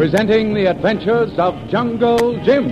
presenting the adventures of Jungle Jim.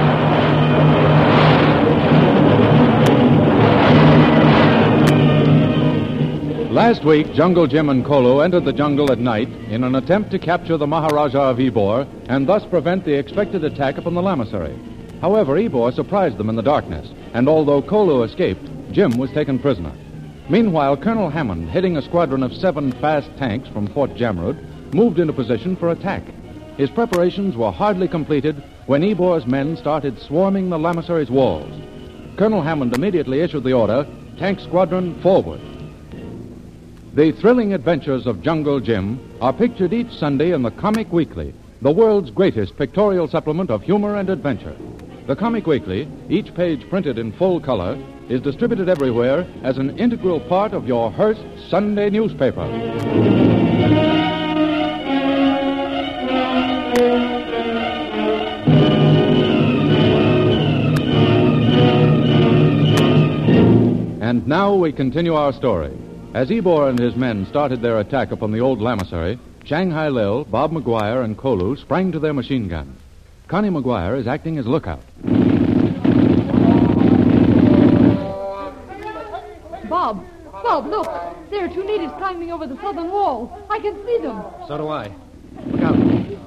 Last week, Jungle Jim and Kolo entered the jungle at night in an attempt to capture the Maharaja of Ybor and thus prevent the expected attack upon the lamasery. However, Ybor surprised them in the darkness, and although Kolo escaped, Jim was taken prisoner. Meanwhile, Colonel Hammond, heading a squadron of 7 fast tanks from Fort Jamrud, moved into position for attack. His preparations were hardly completed when Ybor's men started swarming the lamasery's walls. Colonel Hammond immediately issued the order, "Tank Squadron, forward." The thrilling adventures of Jungle Jim are pictured each Sunday in the Comic Weekly, the world's greatest pictorial supplement of humor and adventure. The Comic Weekly, each page printed in full color, is distributed everywhere as an integral part of your Hearst Sunday newspaper. And now we continue our story. As Ybor and his men started their attack upon the old lamasery, Shanghai Lil, Bob McGuire, and Kolu sprang to their machine guns. Connie McGuire is acting as lookout. Bob, look. There are 2 natives climbing over the southern wall. I can see them. So do I. Look out.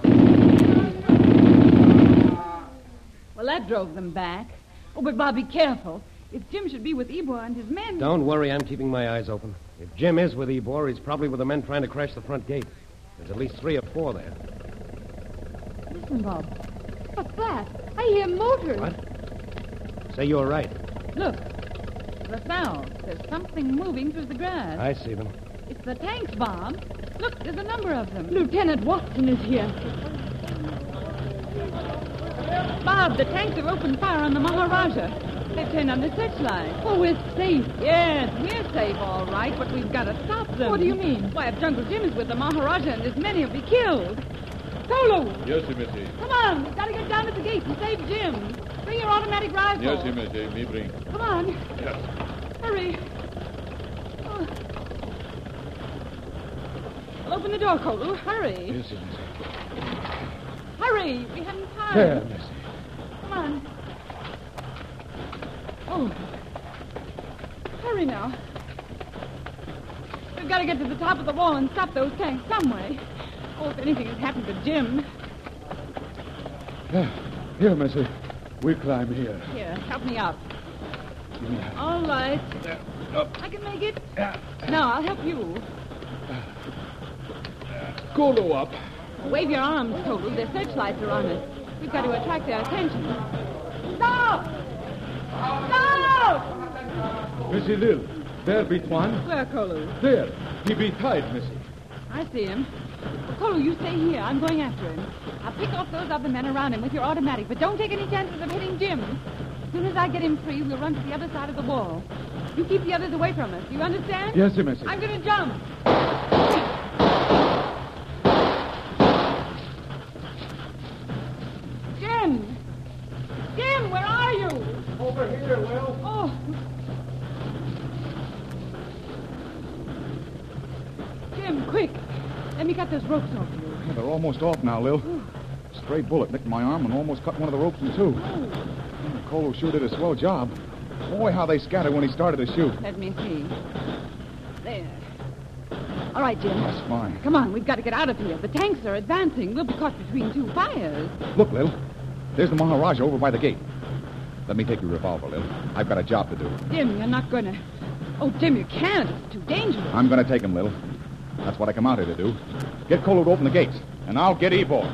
Well, that drove them back. Oh, but Bob, be careful. If Jim should be with Ybor and his men... Don't worry, I'm keeping my eyes open. If Jim is with Ybor, he's probably with the men trying to crash the front gate. There's at least 3 or 4 there. Listen, Bob. What's that? I hear motors. What? Say you were right. Look. The sound. There's something moving through the grass. I see them. It's the tanks, Bob. Look, there's a number of them. Lieutenant Watson is here. Bob, the tanks have opened fire on the Maharaja. They've turned on the searchlight. Oh, we're safe. Yes, we're safe, all right, but we've got to stop them. What do you mean? Why, if Jungle Jim is with the Maharaja and his men, he'll be killed. Kolo! Yes, Missy. Come on, we've got to get down to the gate and save Jim. Bring your automatic rifle. Yes, Missy. Me bring. Come on. Yes. Hurry. Oh. Well, open the door, Kolo. Hurry. Yes, Missy. Hurry. We haven't time. There, Missy. Come on. Oh. Hurry now. We've got to get to the top of the wall and stop those tanks some way. Oh, if anything has happened to Jim. Here, Missy. We climb here. Here, help me up. Give me a hand. All right. There. Up. I can make it. No, I'll help you. Kolo up. Wave your arms, Kolo. Their searchlights are on us. We've got to attract their attention. Stop! Stop! Missy Lil. There be Tuan. Where, Kolo? There. He be tied, Missy. I see him. Well, Kolo, you stay here. I'm going after him. I'll pick off those other men around him with your automatic, but don't take any chances of hitting Jim. As soon as I get him free, we'll run to the other side of the wall. You keep the others away from us. You understand? Yes, Missy. I'm going to jump. Jim! Jim, where are you? Over here, Will. Oh. Jim, quick. Let me cut those ropes off you. Yeah, they're almost off now, Lil. Stray bullet nicked my arm and almost cut one of the ropes in 2. Kolo sure did a swell job. Boy, how they scattered when he started to shoot. Let me see. There. All right, Jim. That's fine. Come on, we've got to get out of here. The tanks are advancing. We'll be caught between 2 fires. Look, Lil. There's the Maharaja over by the gate. Let me take your revolver, Lil. I've got a job to do. Jim, you're not going to... Oh, Jim, you can't. It's too dangerous. I'm going to take him, Lil. That's what I come out here to do. Get Kolo to open the gates, and I'll get Ybor.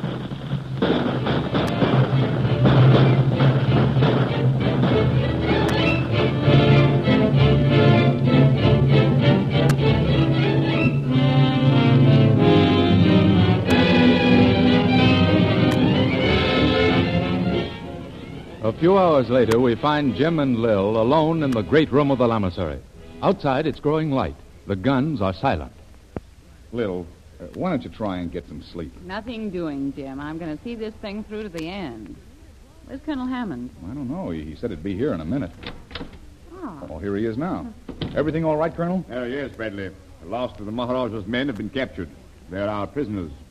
A few hours later, we find Jim and Lil alone in the great room of the lamasery. Outside, it's growing light. The guns are silent. Lil, why don't you try and get some sleep? Nothing doing, Jim. I'm going to see this thing through to the end. Where's Colonel Hammond? I don't know. He said he'd be here in a minute. Oh. Oh, here he is now. Everything all right, Colonel? Yes, Bradley. The last of the Maharaja's men have been captured. They're our prisoners,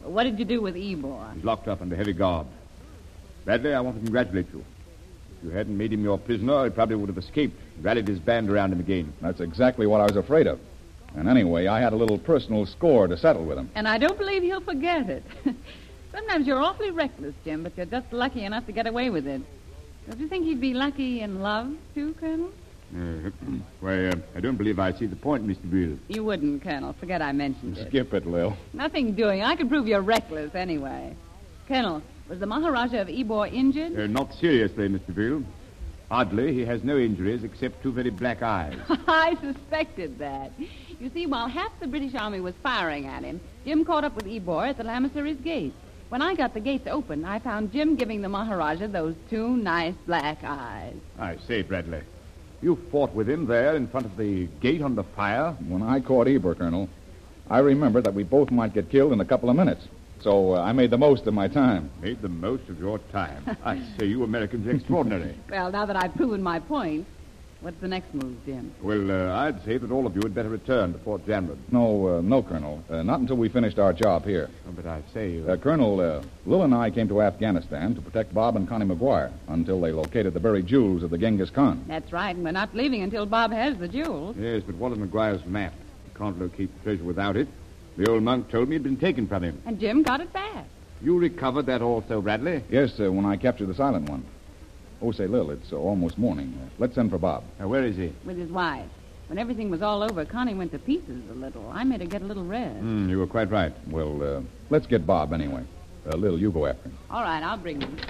What did you do with Ebor? He's locked up under heavy guard. Bradley, I want to congratulate you. If you hadn't made him your prisoner, he probably would have escaped, rallied his band around him again. That's exactly what I was afraid of. And anyway, I had a little personal score to settle with him. And I don't believe he'll forget it. Sometimes you're awfully reckless, Jim, but you're just lucky enough to get away with it. Don't you think he'd be lucky in love, too, Colonel? Why, I don't believe I see the point, Mr. Beale. You wouldn't, Colonel. Forget I mentioned it. Skip it, Lil. Nothing doing. I can prove you're reckless anyway. Colonel, was the Maharaja of Ebor injured? Not seriously, Mr. Beale. Oddly, he has no injuries except two very black eyes. I suspected that. You see, while half the British Army was firing at him, Jim caught up with Ebor at the Lamassery's gate. When I got the gates open, I found Jim giving the Maharaja those two nice black eyes. I say, Bradley, you fought with him there in front of the gate under fire? When I caught Ebor, Colonel, I remembered that we both might get killed in a couple of minutes. So I made the most of my time. Made the most of your time? I say, you Americans are extraordinary. Well, now that I've proven my point, what's the next move, Jim? Well, I'd say that all of you had better return to Fort Janvard. No, Colonel. Not until we finished our job here. Oh, but I say... Colonel, Lil and I came to Afghanistan to protect Bob and Connie McGuire until they located the buried jewels of the Genghis Khan. That's right, and we're not leaving until Bob has the jewels. Yes, but what of McGuire's map? You can't locate the treasure without it. The old monk told me it had been taken from him. And Jim got it back. You recovered that also, Bradley? Yes, when I captured the silent one. Oh, say, Lil, it's almost morning. Let's send for Bob. Where is he? With his wife. When everything was all over, Connie went to pieces a little. I made her get a little rest. You were quite right. Well, let's get Bob anyway. Lil, you go after him. All right, I'll bring him.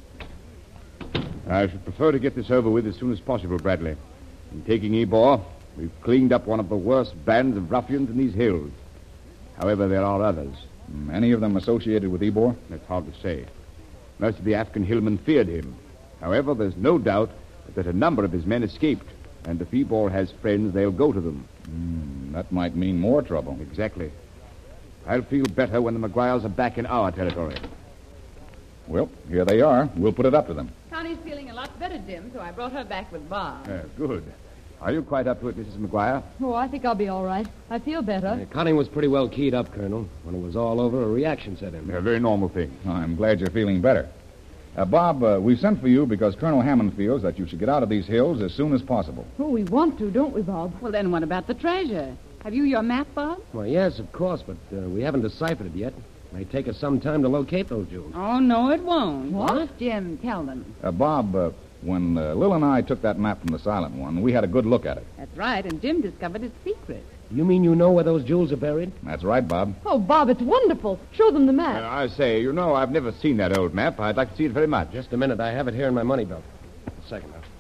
I should prefer to get this over with as soon as possible, Bradley. In taking Ebor, we've cleaned up one of the worst bands of ruffians in these hills. However, there are others. Any of them associated with Ebor? That's hard to say. Most of the Afghan hillmen feared him. However, there's no doubt that a number of his men escaped. And if Ebor has friends, they'll go to them. That might mean more trouble. Exactly. I'll feel better when the McGuires are back in our territory. Well, here they are. We'll put it up to them. Connie's feeling a lot better, Jim, so I brought her back with Bob. Good. Are you quite up to it, Mrs. McGuire? Oh, I think I'll be all right. I feel better. Connie was pretty well keyed up, Colonel. When it was all over, a reaction set in. A very normal thing. I'm glad you're feeling better. Bob, we've sent for you because Colonel Hammond feels that you should get out of these hills as soon as possible. Oh, we want to, don't we, Bob? Well, then what about the treasure? Have you your map, Bob? Well, yes, of course, but we haven't deciphered it yet. It may take us some time to locate those jewels. Oh, no, it won't. What? Jim, tell them. Bob, when Lil and I took that map from the silent one, we had a good look at it. That's right, and Jim discovered its secret. You mean you know where those jewels are buried? That's right, Bob. Oh, Bob, it's wonderful. Show them the map. I say, I've never seen that old map. I'd like to see it very much. Just a minute. I have it here in my money belt. A second now.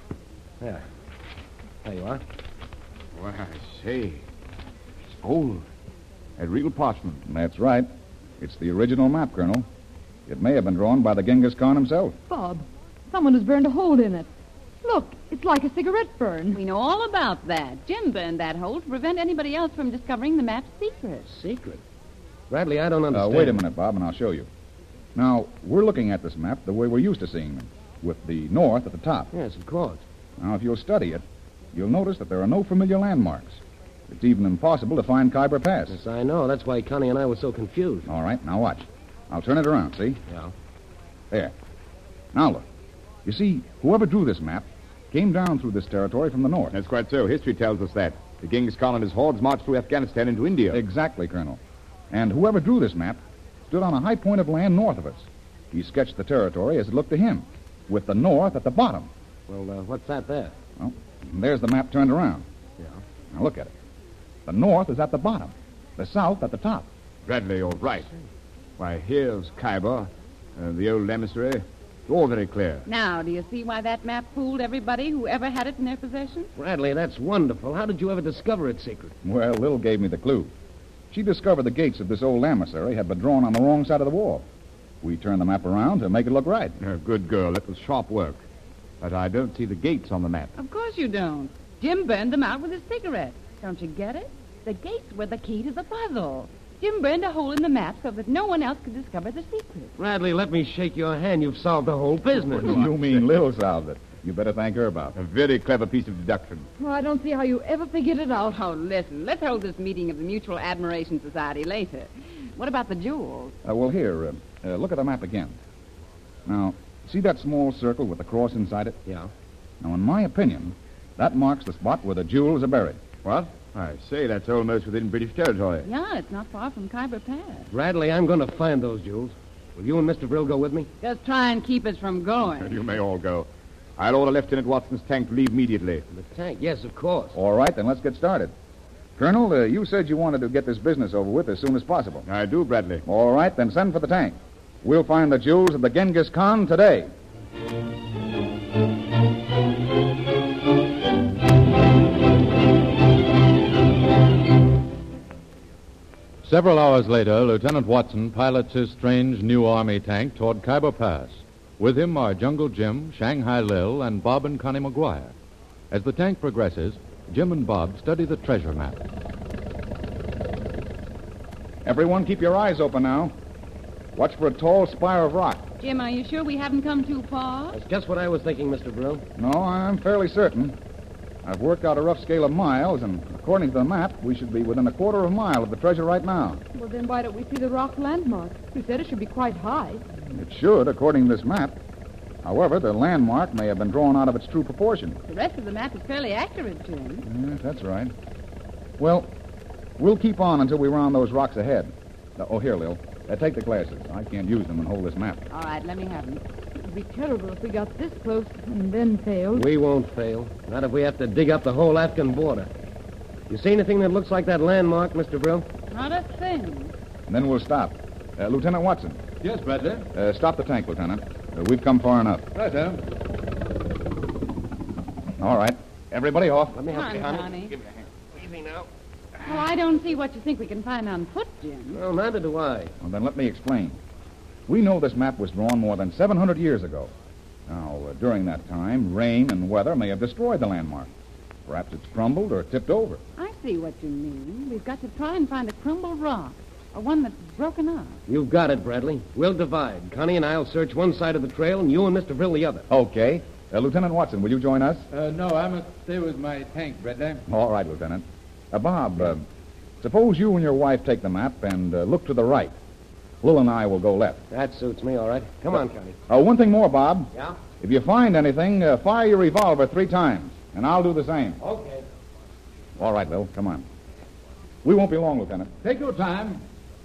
There. There you are. Well, I say, it's old. A real parchment. That's right. It's the original map, Colonel. It may have been drawn by the Genghis Khan himself. Bob, someone has burned a hole in it. Look, it's like a cigarette burn. We know all about that. Jim burned that hole to prevent anybody else from discovering the map's secret. Secret? Bradley, I don't understand. Wait a minute, Bob, and I'll show you. Now, we're looking at this map the way we're used to seeing them, with the north at the top. Yes, of course. Now, if you'll study it, you'll notice that there are no familiar landmarks. It's even impossible to find Khyber Pass. Yes, I know. That's why Connie and I were so confused. All right, now watch. I'll turn it around, see? Yeah. There. Now look. You see, whoever drew this map came down through this territory from the north. That's quite so. History tells us that. The Genghis Khan and his hordes marched through Afghanistan into India. Exactly, Colonel. And whoever drew this map stood on a high point of land north of us. He sketched the territory as it looked to him, with the north at the bottom. Well, what's that there? Well, there's the map turned around. Yeah. Now look at it. The north is at the bottom, the south at the top. Bradley, you're right. Why, here's Khyber, the old emissary. It's all very clear. Now, do you see why that map fooled everybody who ever had it in their possession? Bradley, that's wonderful. How did you ever discover its secret? Well, Lil gave me the clue. She discovered the gates of this old emissary had been drawn on the wrong side of the wall. We turned the map around to make it look right. Good girl. That was sharp work. But I don't see the gates on the map. Of course you don't. Jim burned them out with his cigarette. Don't you get it? The gates were the key to the puzzle. Jim burned a hole in the map so that no one else could discover the secret. Bradley, let me shake your hand. You've solved the whole business. You mean Lil solved it. You better thank her, Bob. A very clever piece of deduction. Well, I don't see how you ever figured it out. Oh, listen, let's hold this meeting of the Mutual Admiration Society later. What about the jewels? Well, here, look at the map again. Now, see that small circle with the cross inside it? Yeah. Now, in my opinion, that marks the spot where the jewels are buried. What? I say, that's almost within British territory. Yeah, it's not far from Khyber Pass. Bradley, I'm going to find those jewels. Will you and Mr. Brill go with me? Just try and keep us from going. You may all go. I'll order Lieutenant Watson's tank to leave immediately. The tank? Yes, of course. All right, then let's get started. Colonel, you said you wanted to get this business over with as soon as possible. I do, Bradley. All right, then send for the tank. We'll find the jewels of the Genghis Khan today. Several hours later, Lieutenant Watson pilots his strange new Army tank toward Khyber Pass. With him are Jungle Jim, Shanghai Lil, and Bob and Connie McGuire. As the tank progresses, Jim and Bob study the treasure map. Everyone, keep your eyes open now. Watch for a tall spire of rock. Jim, are you sure we haven't come too far? That's just what I was thinking, Mr. Brill. No, I'm fairly certain. I've worked out a rough scale of miles, and according to the map, we should be within a quarter of a mile of the treasure right now. Well, then why don't we see the rock landmark? You said it should be quite high. It should, according to this map. However, the landmark may have been drawn out of its true proportion. The rest of the map is fairly accurate, Jim. Yes, that's right. Well, we'll keep on until we round those rocks ahead. Oh, here, Lil. Take the glasses. I can't use them and hold this map. All right, let me have them. It would be terrible if we got this close and then failed. We won't fail. Not if we have to dig up the whole Afghan border. You see anything that looks like that landmark, Mr. Brill? Not a thing. And then we'll stop. Lieutenant Watson. Yes, Bradley. Stop the tank, Lieutenant. We've come far enough. Right, sir. All right. Everybody off. Let me Come help you, on, honey. Connie. Give me a hand. Easy now. Well, I don't see what you think we can find on foot, Jim. Well, neither do I. Well, then let me explain. We know this map was drawn more than 700 years ago. Now, during that time, rain and weather may have destroyed the landmark. Perhaps it's crumbled or tipped over. I see what you mean. We've got to try and find a crumbled rock, or one that's broken up. You've got it, Bradley. We'll divide. Connie and I'll search one side of the trail, and you and Mr. Brill the other. Okay. Lieutenant Watson, will you join us? No, I must stay with my tank, Bradley. All right, Lieutenant. Bob, suppose you and your wife take the map and look to the right. Lil and I will go left. That suits me, all right. Come on, Connie. One thing more, Bob. Yeah? If you find anything, fire your revolver 3 times, and I'll do the same. Okay. All right, Lil, come on. We won't be long, Lieutenant. Take your time.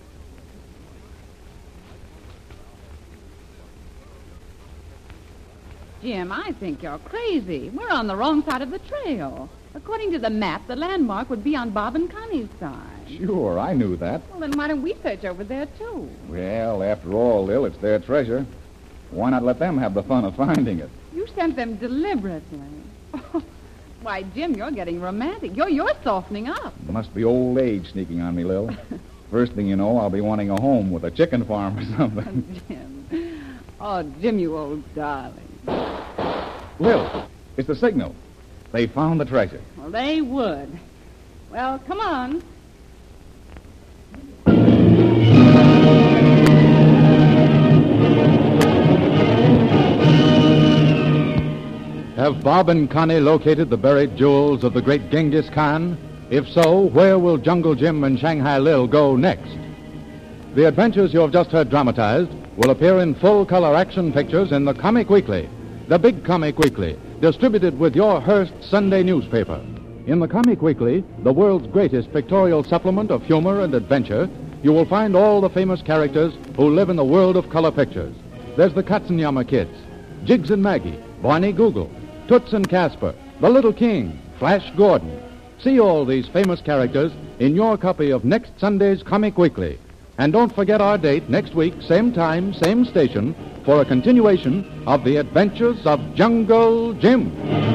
Jim, I think you're crazy. We're on the wrong side of the trail. According to the map, the landmark would be on Bob and Connie's side. Sure, I knew that. Well, then why don't we search over there, too? Well, after all, Lil, it's their treasure. Why not let them have the fun of finding it? You sent them deliberately. Why, Jim, you're getting romantic. You're softening up. Must be old age sneaking on me, Lil. First thing you know, I'll be wanting a home with a chicken farm or something. Jim. Oh, Jim, you old darling. Lil, it's the signal. They found the treasure. Well, they would. Well, come on. Have Bob and Connie located the buried jewels of the great Genghis Khan? If so, where will Jungle Jim and Shanghai Lil go next? The adventures you have just heard dramatized will appear in full-color action pictures in the Comic Weekly, the big Comic Weekly, distributed with your Hearst Sunday newspaper. In the Comic Weekly, the world's greatest pictorial supplement of humor and adventure, you will find all the famous characters who live in the world of color pictures. There's the Katzenjammer Kids, Jiggs and Maggie, Barney Google, Toots and Casper, The Little King, Flash Gordon. See all these famous characters in your copy of next Sunday's Comic Weekly. And don't forget our date next week, same time, same station, for a continuation of the adventures of Jungle Jim.